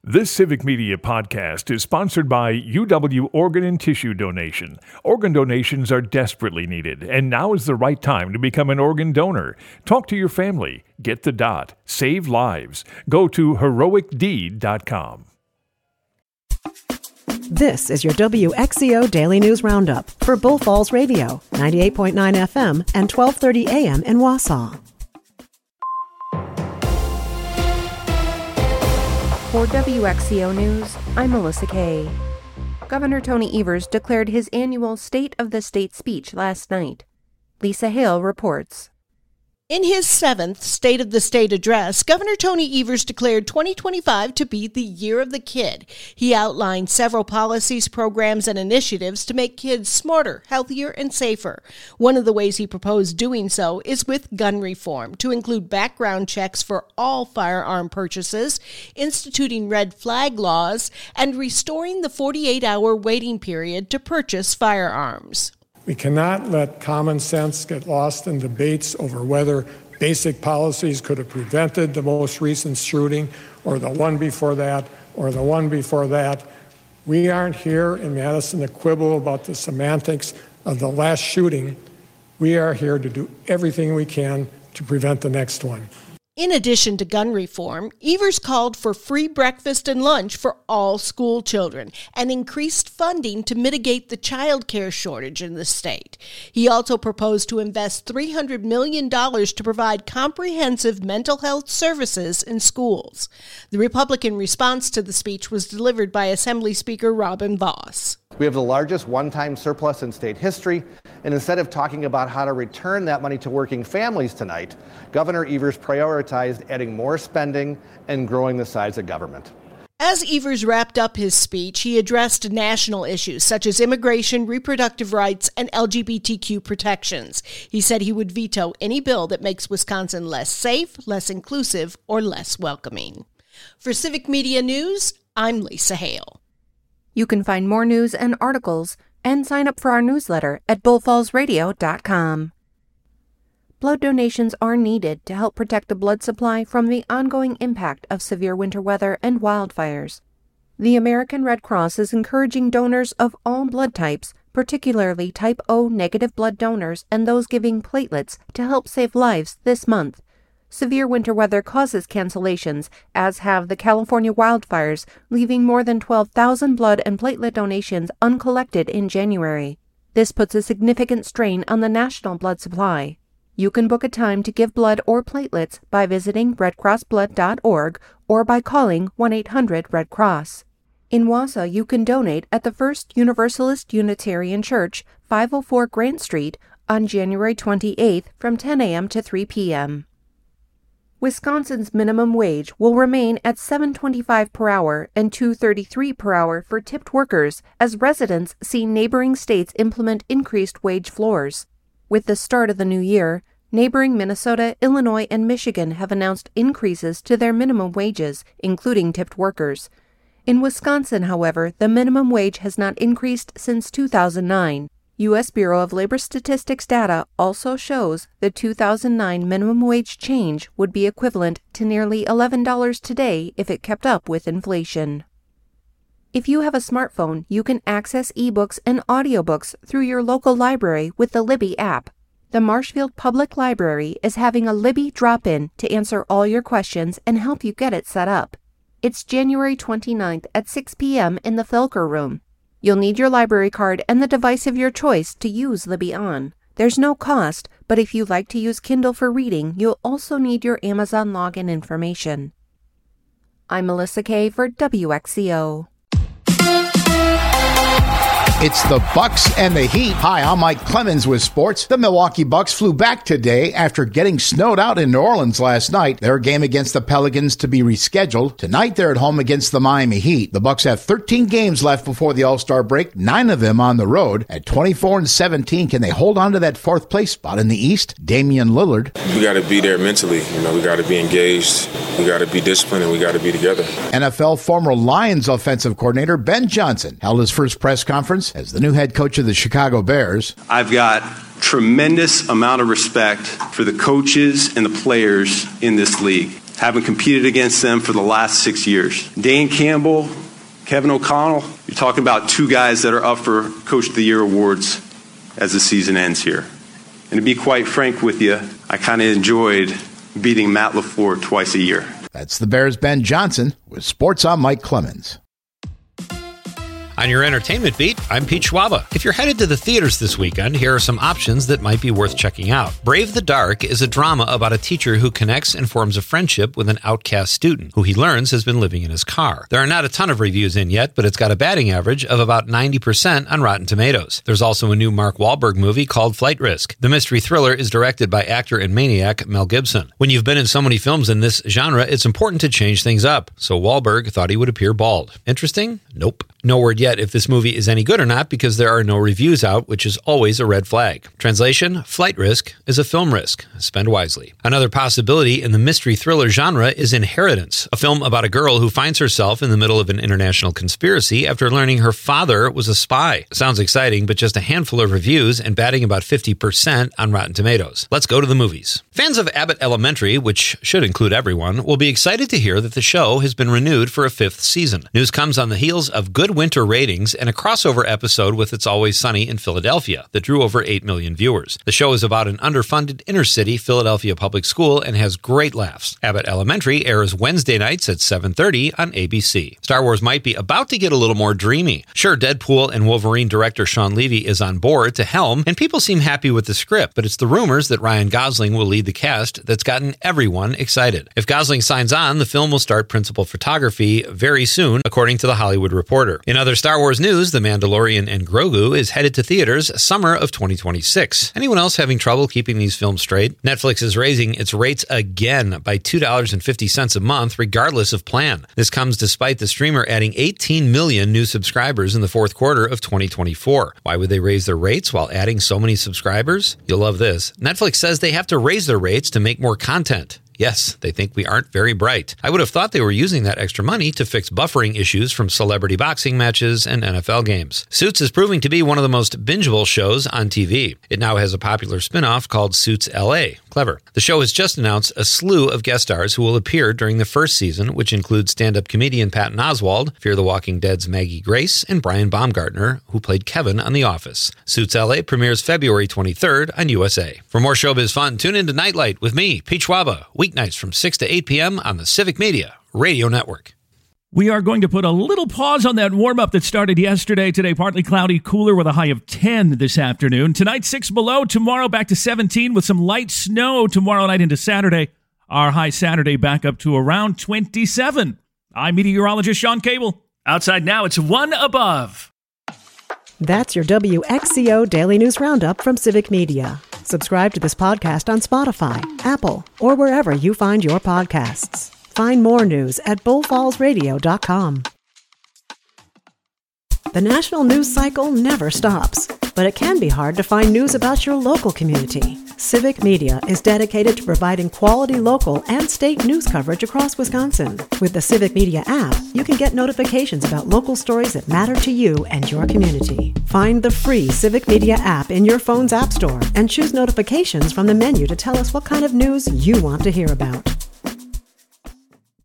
This Civic Media podcast is sponsored by UW Organ and Tissue Donation. Organ donations are desperately needed, and now is the right time to become an organ donor. Talk to your family. Get the dot. Save lives. Go to heroicdeed.com. This is your WXCO Daily News Roundup for Bull Falls Radio, 98.9 FM and 1230 AM in Wausau. For WXCO News, I'm Melissa Kay. Governor Tony Evers declared his annual State of the State speech last night. Lisa Hale reports. In his 7th State of the State address, Governor Tony Evers declared 2025 to be the year of the kid. He outlined several policies, programs, and initiatives to make kids smarter, healthier, and safer. One of the ways he proposed doing so is with gun reform, to include background checks for all firearm purchases, instituting red flag laws, and restoring the 48-hour waiting period to purchase firearms. We cannot let common sense get lost in debates over whether basic policies could have prevented the most recent shooting or the one before that or the one before that. We aren't here in Madison to quibble about the semantics of the last shooting. We are here to do everything we can to prevent the next one. In addition to gun reform, Evers called for free breakfast and lunch for all school children and increased funding to mitigate the child care shortage in the state. He also proposed to invest $300 million to provide comprehensive mental health services in schools. The Republican response to the speech was delivered by Assembly Speaker Robin Vos. We have the largest one-time surplus in state history, and instead of talking about how to return that money to working families tonight, Governor Evers prioritized adding more spending and growing the size of government. As Evers wrapped up his speech, he addressed national issues such as immigration, reproductive rights, and LGBTQ protections. He said he would veto any bill that makes Wisconsin less safe, less inclusive, or less welcoming. For Civic Media News, I'm Lisa Hale. You can find more news and articles and sign up for our newsletter at bullfallsradio.com. Blood donations are needed to help protect the blood supply from the ongoing impact of severe winter weather and wildfires. The American Red Cross is encouraging donors of all blood types, particularly type O negative blood donors and those giving platelets, to help save lives this month. Severe winter weather causes cancellations, as have the California wildfires, leaving more than 12,000 blood and platelet donations uncollected in January. This puts a significant strain on the national blood supply. You can book a time to give blood or platelets by visiting redcrossblood.org or by calling 1-800-RED-CROSS. In Wausau, you can donate at the First Universalist Unitarian Church, 504 Grant Street, on January 28th from 10 a.m. to 3 p.m. Wisconsin's minimum wage will remain at $7.25 per hour and $2.33 per hour for tipped workers as residents see neighboring states implement increased wage floors. With the start of the new year, neighboring Minnesota, Illinois, and Michigan have announced increases to their minimum wages, including tipped workers. In Wisconsin, however, the minimum wage has not increased since 2009. U.S. Bureau of Labor Statistics data also shows the 2009 minimum wage change would be equivalent to nearly $11 today if it kept up with inflation. If you have a smartphone, you can access ebooks and audiobooks through your local library with the Libby app. The Marshfield Public Library is having a Libby drop-in to answer all your questions and help you get it set up. It's January 29th at 6 p.m. in the Felker Room. You'll need your library card and the device of your choice to use Libby on. There's no cost, but if you like to use Kindle for reading, you'll also need your Amazon login information. I'm Melissa Kay for WXCO. It's the Bucks and the Heat. Hi, I'm Mike Clemens with sports. The Milwaukee Bucks flew back today after getting snowed out in New Orleans last night. Their game against the Pelicans to be rescheduled. Tonight, they're at home against the Miami Heat. The Bucks have 13 games left before the All-Star break, 9 of them on the road. At 24-17, can they hold on to that fourth place spot in the East? Damian Lillard. We got to be there mentally. We got to be engaged. We got to be disciplined, and we got to be together. NFL former Lions offensive coordinator Ben Johnson held his first press conference as the new head coach of the Chicago Bears. I've got tremendous amount of respect for the coaches and the players in this league. having competed against them for the last 6 years. Dan Campbell, Kevin O'Connell, you're talking about two guys that are up for Coach of the Year awards as the season ends here. And to be quite frank with you, I kind of enjoyed beating Matt LaFleur twice a year. That's the Bears' Ben Johnson with Sports on Mike Clemens. On your entertainment beat, I'm Pete Schwaba. If you're headed to the theaters this weekend, here are some options that might be worth checking out. Brave the Dark is a drama about a teacher who connects and forms a friendship with an outcast student who he learns has been living in his car. There are not a ton of reviews in yet, but it's got a batting average of about 90% on Rotten Tomatoes. There's also a new Mark Wahlberg movie called Flight Risk. The mystery thriller is directed by actor and maniac Mel Gibson. When you've been in so many films in this genre, it's important to change things up. So Wahlberg thought he would appear bald. Interesting? Nope. No word yet if this movie is any good or not because there are no reviews out, which is always a red flag. Translation, Flight Risk is a film risk. Spend wisely. Another possibility in the mystery thriller genre is Inheritance, a film about a girl who finds herself in the middle of an international conspiracy after learning her father was a spy. Sounds exciting, but just a handful of reviews and batting about 50% on Rotten Tomatoes. Let's go to the movies. Fans of Abbott Elementary, which should include everyone, will be excited to hear that the show has been renewed for a 5th season. News comes on the heels of good winter ratings and a crossover episode with It's Always Sunny in Philadelphia that drew over 8 million viewers. The show is about an underfunded inner-city Philadelphia public school and has great laughs. Abbott Elementary airs Wednesday nights at 7:30 on ABC. Star Wars might be about to get a little more dreamy. Sure, Deadpool and Wolverine director Sean Levy is on board to helm, and people seem happy with the script, but it's the rumors that Ryan Gosling will lead the cast that's gotten everyone excited. If Gosling signs on, the film will start principal photography very soon, according to The Hollywood Reporter. In other Star Wars news, The Mandalorian and Grogu is headed to theaters summer of 2026. Anyone else having trouble keeping these films straight? Netflix is raising its rates again by $2.50 a month, regardless of plan. This comes despite the streamer adding 18 million new subscribers in the fourth quarter of 2024. Why would they raise their rates while adding so many subscribers? You'll love this. Netflix says they have to raise their rates to make more content. Yes, they think we aren't very bright. I would have thought they were using that extra money to fix buffering issues from celebrity boxing matches and NFL games. Suits is proving to be one of the most bingeable shows on TV. It now has a popular spin-off called Suits LA. Clever. The show has just announced a slew of guest stars who will appear during the first season, which includes stand-up comedian Patton Oswalt, Fear the Walking Dead's Maggie Grace, and Brian Baumgartner, who played Kevin on The Office. Suits LA premieres February 23rd on USA. For more showbiz fun, tune into Nightlight with me, Pete Schwaba, weeknights from 6 to 8 p.m. on the Civic Media Radio Network. We are going to put a little pause on that warm-up that started yesterday. Today, partly cloudy, cooler with a high of 10 this afternoon. Tonight, 6 below. Tomorrow, back to 17 with some light snow tomorrow night into Saturday. Our high Saturday back up to around 27. I'm meteorologist Sean Cable. Outside now, it's 1 above. That's your WXCO Daily News Roundup from Civic Media. Subscribe to this podcast on Spotify, Apple, or wherever you find your podcasts. Find more news at bullfallsradio.com. The national news cycle never stops, but it can be hard to find news about your local community. Civic Media is dedicated to providing quality local and state news coverage across Wisconsin. With the Civic Media app, you can get notifications about local stories that matter to you and your community. Find the free Civic Media app in your phone's app store and choose notifications from the menu to tell us what kind of news you want to hear about.